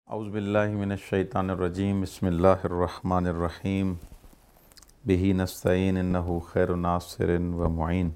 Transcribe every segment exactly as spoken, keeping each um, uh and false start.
اعوذ باللہ من الشیطان الرجیم بسم اللہ الرحمن الرحیم بہ نستعین انہ خیر ناصر و معین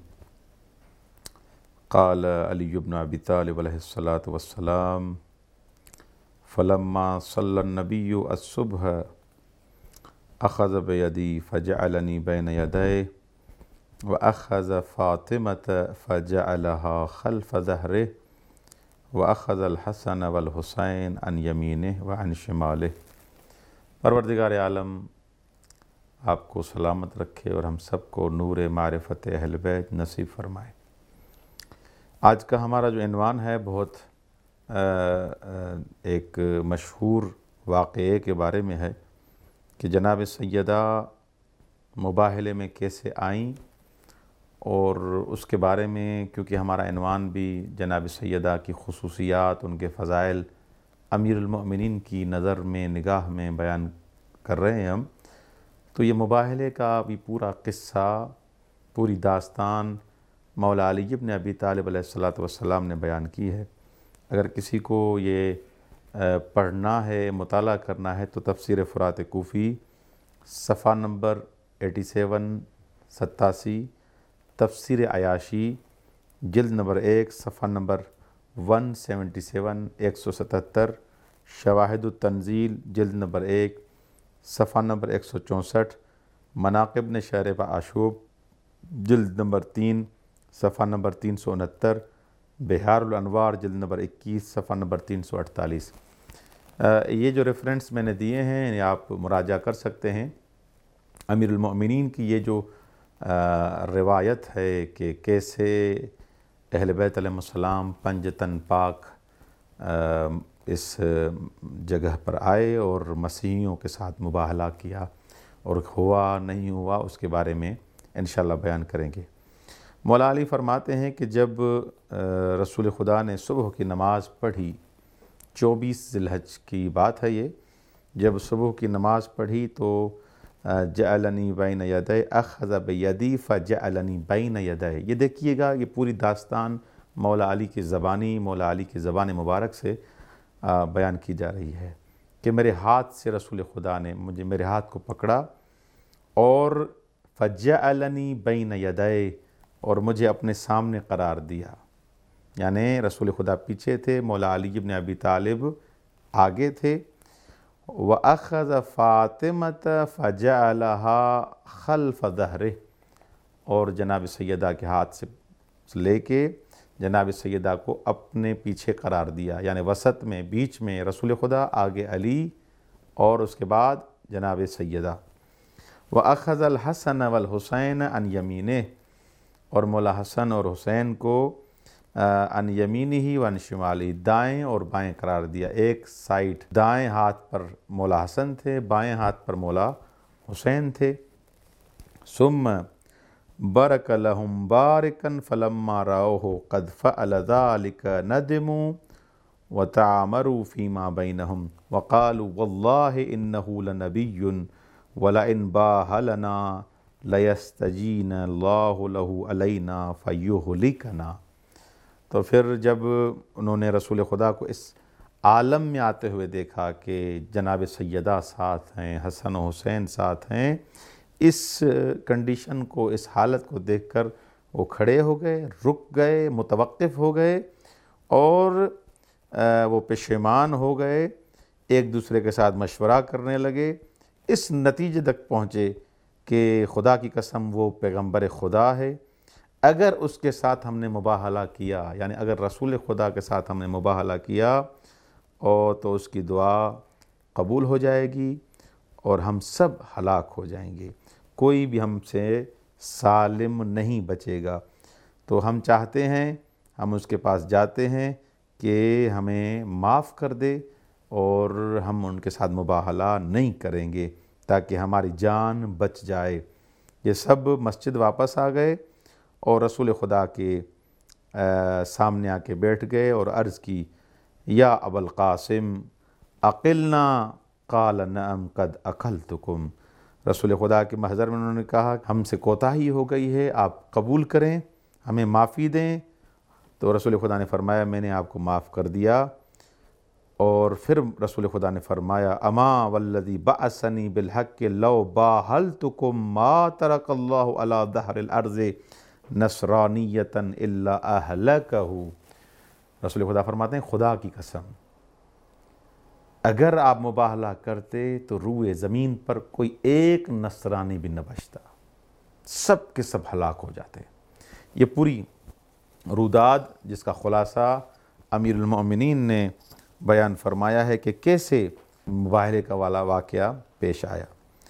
قال علی بن ابی طالب علیہ الصلاۃ والسلام فلما صلی النبی الصبح اخذ بیدی فجعلنی بین یدیہ واخذ فاطمة فجعلها خلف ظہرہ وَأَخَذَ الْحَسَنَ وَالْحُسَيْنَ عَنْ يَمِينِهِ وَعَنْ شِمَالِهِ۔ پروردگار عالم آپ کو سلامت رکھے اور ہم سب کو نور معرفت اہل بیت نصیب فرمائے۔ آج کا ہمارا جو عنوان ہے بہت ایک مشہور واقعے کے بارے میں ہے کہ جناب سیدہ مباہلے میں کیسے آئیں، اور اس کے بارے میں کیونکہ ہمارا عنوان بھی جناب سیدہ کی خصوصیات، ان کے فضائل امیر المؤمنین کی نظر میں نگاہ میں بیان کر رہے ہیں ہم، تو یہ مباہلے کا بھی پورا قصہ، پوری داستان مولا علی بن ابی طالب علیہ الصلاۃ والسلام نے بیان کی ہے۔ اگر کسی کو یہ پڑھنا ہے، مطالعہ کرنا ہے تو تفسیر فرات کوفی صفحہ نمبر ایٹی سیون ستاسی، تفسیر عیاشی جلد نمبر ایک صفحہ نمبر ون سیونٹی سیون ایک سو ستتر، شواہد التنزیل جلد نمبر ایک صفحہ نمبر ایک سو چونسٹھ، مناقب ابن شہر عاشوب جلد نمبر تین صفحہ نمبر تین سو انہتر، بہار الانوار جلد نمبر اکیس صفحہ نمبر تین سو اڑتالیس۔ یہ جو ریفرنس میں نے دیے ہیں یہ آپ مراجعہ کر سکتے ہیں۔ امیر المؤمنین کی یہ جو روایت ہے کہ کیسے اہل بیت علیہ السلام پنجتن پاک اس جگہ پر آئے اور مسیحیوں کے ساتھ مباہلہ کیا، اور ہوا نہیں ہوا اس کے بارے میں انشاءاللہ بیان کریں گے۔ مولا علی فرماتے ہیں کہ جب رسول خدا نے صبح کی نماز پڑھی، چوبیس ذی الحج کی بات ہے یہ، جب صبح کی نماز پڑھی تو جعلنی بین یدیہ اخذ بیدی فجعلنی بین یدیہ۔ یہ دیکھیے گا، یہ پوری داستان مولا علی کی زبانی مولا علی کی زبان مبارک سے بیان کی جا رہی ہے کہ میرے ہاتھ سے رسول خدا نے مجھے میرے ہاتھ کو پکڑا اور فجعلنی بین یدیہ، اور مجھے اپنے سامنے قرار دیا۔ یعنی رسول خدا پیچھے تھے، مولا علی بن ابی طالب آگے تھے۔ وَأَخَذَ فَاطِمَةَ فَجَعَلَهَا خَلْفَ ظَهْرِهِ، اور جناب سیدہ کے ہاتھ سے لے کے جناب سیدہ کو اپنے پیچھے قرار دیا، یعنی وسط میں، بیچ میں رسول خدا، آگے علی، اور اس کے بعد جناب سیدہ۔ وَأَخَذَ الْحَسَنَ وَالْحُسَيْنَ عَنْ يَمِينِهِ، اور مولا حسن اور حسین کو عن یمینہ وعن شمالہ، دائیں اور بائیں قرار دیا۔ ایک سائٹ دائیں ہاتھ پر مولا حسن تھے، بائیں ہاتھ پر مولا حسین تھے۔ ثم برک لہم بارکا فلما رأوہ قد فعل ذلک ندموا وتعامروا فیما بینہم وقالوا واللہ انہ لنبی ولئن باہلنا لیستجین اللہ لہ علینا فیہلکنا۔ تو پھر جب انہوں نے رسول خدا کو اس عالم میں آتے ہوئے دیکھا کہ جناب سیدہ ساتھ ہیں، حسن و حسین ساتھ ہیں، اس کنڈیشن کو، اس حالت کو دیکھ کر وہ کھڑے ہو گئے، رک گئے، متوقف ہو گئے، اور وہ پشیمان ہو گئے، ایک دوسرے کے ساتھ مشورہ کرنے لگے، اس نتیجے تک پہنچے کہ خدا کی قسم وہ پیغمبر خدا ہے، اگر اس کے ساتھ ہم نے مباہلہ کیا، یعنی اگر رسول خدا کے ساتھ ہم نے مباہلہ کیا اور تو اس کی دعا قبول ہو جائے گی اور ہم سب ہلاک ہو جائیں گے، کوئی بھی ہم سے سالم نہیں بچے گا۔ تو ہم چاہتے ہیں، ہم اس کے پاس جاتے ہیں کہ ہمیں معاف کر دے، اور ہم ان کے ساتھ مباہلہ نہیں کریں گے تاکہ ہماری جان بچ جائے۔ یہ سب مسجد واپس آ گئے اور رسول خدا کے سامنے آ کے بیٹھ گئے اور عرض کی، یا ابا القاسم اقلنا، قال نعم قد اقلتکم۔ رسول خدا کے محضر میں انہوں نے کہا ہم سے کوتاہی ہو گئی ہے، آپ قبول کریں، ہمیں معافی دیں۔ تو رسول خدا نے فرمایا میں نے آپ کو معاف کر دیا۔ اور پھر رسول خدا نے فرمایا اما والذی بعثنی بالحق لو باہلتکم ما ترک اللہ علی ظہر الارض نصرانیۃ الا اہلکہ۔ رسول خدا فرماتے ہیں خدا کی قسم اگر آپ مباہلہ کرتے تو روئے زمین پر کوئی ایک نصرانی بھی نہ بچتا، سب کے سب ہلاک ہو جاتے۔ یہ پوری روداد جس کا خلاصہ امیر المؤمنین نے بیان فرمایا ہے کہ کیسے مباہلے کا والا واقعہ پیش آیا۔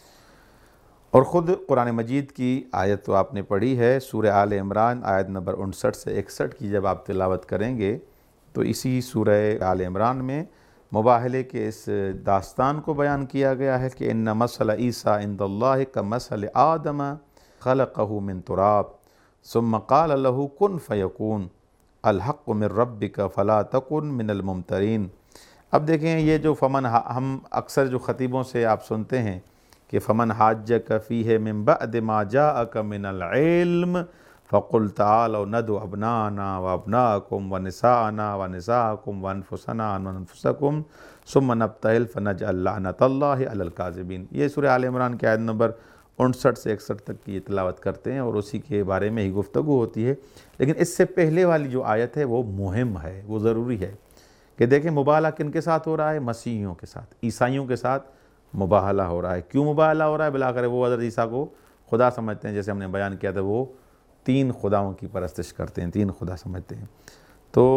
اور خود قرآن مجید کی آیت تو آپ نے پڑھی ہے، سورہ آل عمران آیت نمبر انسٹھ سے اکسٹھ کی جب آپ تلاوت کریں گے تو اسی سورہ آل عمران میں مباہلے کے اس داستان کو بیان کیا گیا ہے کہ ان مثل عیسیٰ عند اللہ کمثل آدم خلقہ من تراب ثم قال له کن فیکون الحق من ربک فلا تکن من الممترین۔ اب دیکھیں یہ جو فمن، ہم اکثر جو خطیبوں سے آپ سنتے ہیں کہ فمن حاجک فیہ من بعد ما جاءک من العلم فقل تعالوا ندعو ابناءنا وابناءکم ونساءنا ونساءکم وانفسنا وانفسکم ثم نبتہل فنجعل لعنۃ اللہ علی الکاذبین۔ یہ سورہ آل عمران کی آیت نمبر انسٹھ سے اکسٹھ تک کی تلاوت کرتے ہیں اور اسی کے بارے میں ہی گفتگو ہوتی ہے، لیکن اس سے پہلے والی جو آیت ہے وہ مہم ہے، وہ ضروری ہے کہ دیکھیں مباہلہ کن کے ساتھ ہو رہا ہے؟ مسیحیوں کے ساتھ، عیسائیوں کے ساتھ مباہلہ ہو رہا ہے۔ کیوں مباہلہ ہو رہا ہے؟ بلاخر وہ حضرت عیسیٰ کو خدا سمجھتے ہیں، جیسے ہم نے بیان کیا تھا وہ تین خداؤں کی پرستش کرتے ہیں، تین خدا سمجھتے ہیں۔ تو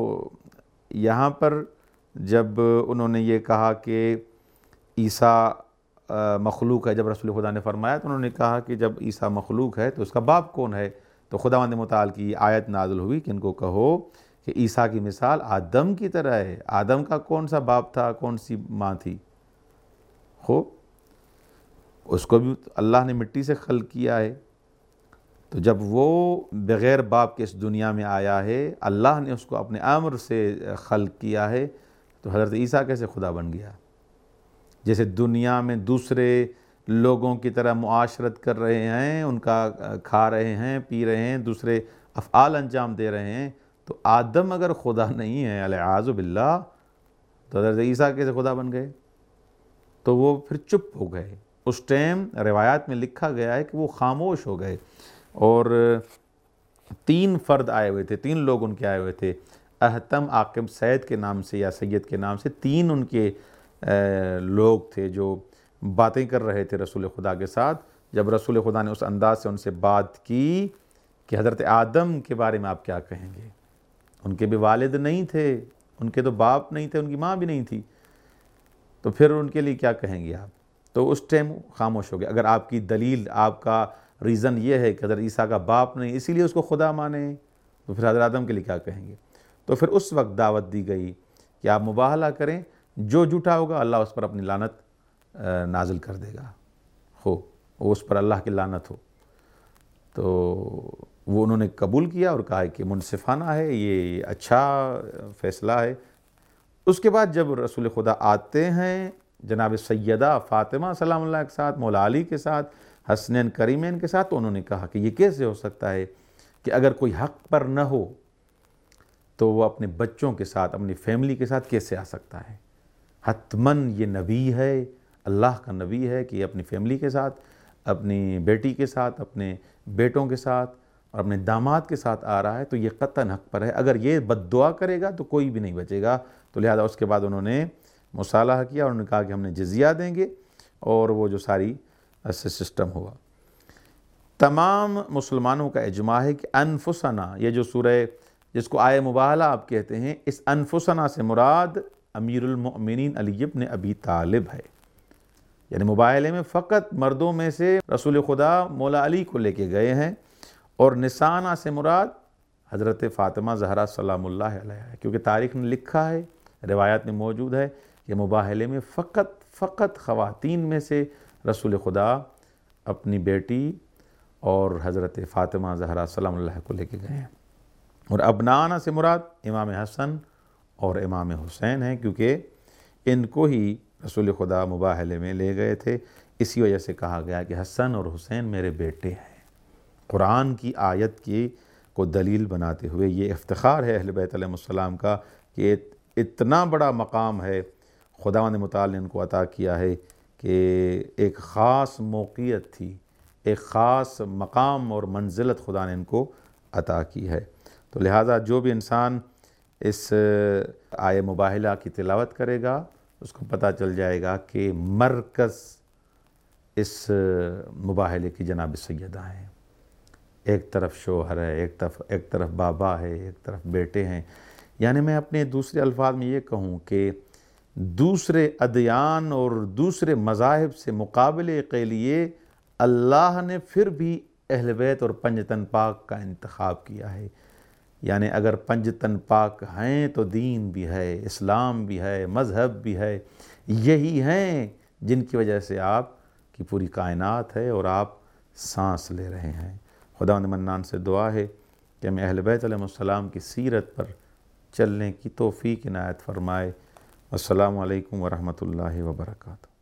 یہاں پر جب انہوں نے یہ کہا کہ عیسیٰ مخلوق ہے، جب رسول خدا نے فرمایا تو انہوں نے کہا کہ جب عیسیٰ مخلوق ہے تو اس کا باپ کون ہے؟ تو خداوند متعال کی آیت نازل ہوئی کہ ان کو کہو کہ عیسیٰ کی مثال آدم کی طرح ہے۔ آدم کا کون سا باپ تھا، کون سی ماں تھی؟ ہو اس کو بھی اللہ نے مٹی سے خلق کیا ہے، تو جب وہ بغیر باپ کے اس دنیا میں آیا ہے، اللہ نے اس کو اپنے امر سے خلق کیا ہے، تو حضرت عیسیٰ کیسے خدا بن گیا؟ جیسے دنیا میں دوسرے لوگوں کی طرح معاشرت کر رہے ہیں، ان کا کھا رہے ہیں، پی رہے ہیں، دوسرے افعال انجام دے رہے ہیں، تو آدم اگر خدا نہیں ہے العیاذ باللہ تو حضرت عیسیٰ کیسے خدا بن گئے؟ تو وہ پھر چپ ہو گئے۔ اس ٹائم روایات میں لکھا گیا ہے کہ وہ خاموش ہو گئے، اور تین فرد آئے ہوئے تھے، تین لوگ ان کے آئے ہوئے تھے، احتم عاقب سید کے نام سے یا سید کے نام سے، تین ان کے لوگ تھے جو باتیں کر رہے تھے رسول خدا کے ساتھ۔ جب رسول خدا نے اس انداز سے ان سے بات کی کہ حضرت آدم کے بارے میں آپ کیا کہیں گے؟ ان کے بھی والد نہیں تھے، ان کے تو باپ نہیں تھے، ان کی ماں بھی نہیں تھی، تو پھر ان کے لیے کیا کہیں گے آپ؟ تو اس ٹائم خاموش ہو گئے۔ اگر آپ کی دلیل، آپ کا ریزن یہ ہے کہ حضرت عیسیٰ کا باپ نہیں اسی لیے اس کو خدا مانیں، تو پھر حضرت آدم کے لیے کیا کہیں گے؟ تو پھر اس وقت دعوت دی گئی کہ آپ مباہلہ کریں، جو جھوٹا ہوگا اللہ اس پر اپنی لعنت نازل کر دے گا، ہو وہ اس پر اللہ کی لعنت ہو۔ تو وہ انہوں نے قبول کیا اور کہا کہ منصفانہ ہے، یہ اچھا فیصلہ ہے۔ اس کے بعد جب رسول خدا آتے ہیں جناب سیدہ فاطمہ سلام اللہ کے ساتھ، مولا علی کے ساتھ، حسنین کریمین کے ساتھ، تو انہوں نے کہا کہ یہ کیسے ہو سکتا ہے کہ اگر کوئی حق پر نہ ہو تو وہ اپنے بچوں کے ساتھ، اپنی فیملی کے ساتھ کیسے آ سکتا ہے؟ حتماً یہ نبی ہے، اللہ کا نبی ہے کہ یہ اپنی فیملی کے ساتھ، اپنی بیٹی کے ساتھ، اپنے بیٹوں کے ساتھ اور اپنے داماد کے ساتھ آ رہا ہے، تو یہ قطعاً حق پر ہے۔ اگر یہ بد دعا کرے گا تو کوئی بھی نہیں بچے گا۔ تو لہذا اس کے بعد انہوں نے مصالحہ کیا اور انہوں نے کہا کہ ہم نے جزیہ دیں گے، اور وہ جو ساری ایسے سسٹم ہوا۔ تمام مسلمانوں کا اجماع ہے کہ انفسنا، یہ جو سورہ جس کو آیہ مباہلہ آپ کہتے ہیں، اس انفسنا سے مراد امیر المؤمنین علی ابن ابی طالب ہے۔ یعنی مباہلے میں فقط مردوں میں سے رسول خدا مولا علی کو لے کے گئے ہیں، اور نسانا سے مراد حضرت فاطمہ زہرا سلام اللہ علیہ ہے، کیونکہ تاریخ نے لکھا ہے، روایات میں موجود ہے کہ مباہلے میں فقط فقط خواتین میں سے رسول خدا اپنی بیٹی اور حضرت فاطمہ زہرا سلام اللہ کو لے کے گئے ہیں۔ اور ابنانا سے مراد امام حسن اور امام حسین ہیں، کیونکہ ان کو ہی رسول خدا مباہلے میں لے گئے تھے۔ اسی وجہ سے کہا گیا کہ حسن اور حسین میرے بیٹے ہیں۔ قرآن کی آیت کی کو دلیل بناتے ہوئے یہ افتخار ہے اہل بیت علیہ السلام کا کہ اتنا بڑا مقام ہے خداوند متعال نے ان کو عطا کیا ہے کہ ایک خاص موقعیت تھی، ایک خاص مقام اور منزلت خدا نے ان کو عطا کی ہے۔ تو لہٰذا جو بھی انسان اس آیہ مباہلہ کی تلاوت کرے گا اس کو پتہ چل جائے گا کہ مرکز اس مباہلے کی جناب سیدہ ہیں۔ ایک طرف شوہر ہے، ایک طرف ایک طرف بابا ہے، ایک طرف بیٹے ہیں۔ یعنی میں اپنے دوسرے الفاظ میں یہ کہوں کہ دوسرے ادیان اور دوسرے مذاہب سے مقابلے کے لیے اللہ نے پھر بھی اہل بیت اور پنجتن پاک کا انتخاب کیا ہے۔ یعنی اگر پنجتن پاک ہیں تو دین بھی ہے، اسلام بھی ہے، مذہب بھی ہے، یہی ہیں جن کی وجہ سے آپ کی پوری کائنات ہے اور آپ سانس لے رہے ہیں۔ خداوند منان سے دعا ہے کہ ہمیں اہل بیت علیہ السلام کی سیرت پر چلنے کی توفیق عنایت فرمائے۔ السلام علیکم ورحمۃ اللہ وبرکاتہ۔